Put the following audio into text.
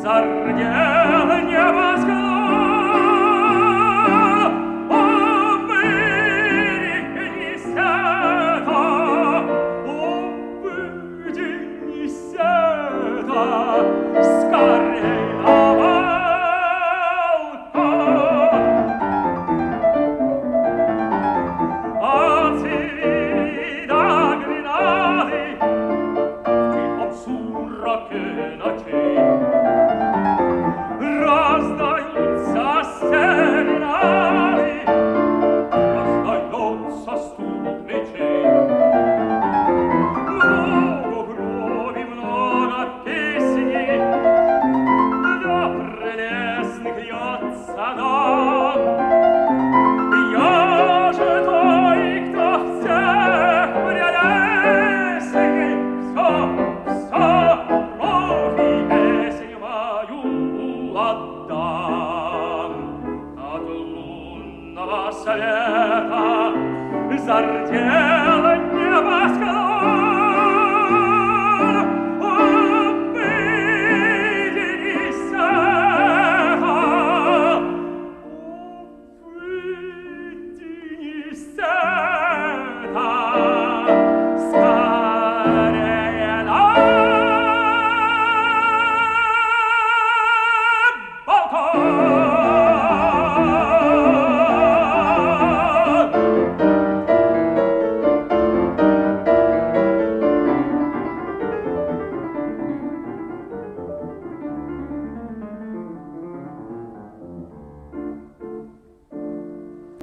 Зардел небосклон, о, выдени сета, о, выдени сета, скорей на балкон. От Севильи до Гренады в тихом сумраке ночей раздаются серенады, раздается стук мечей. Много крови, много песни, для прелестных льется дам. Я же той, кто всех прелестней, все кровь и песнь мою отдам. От лунного света зардел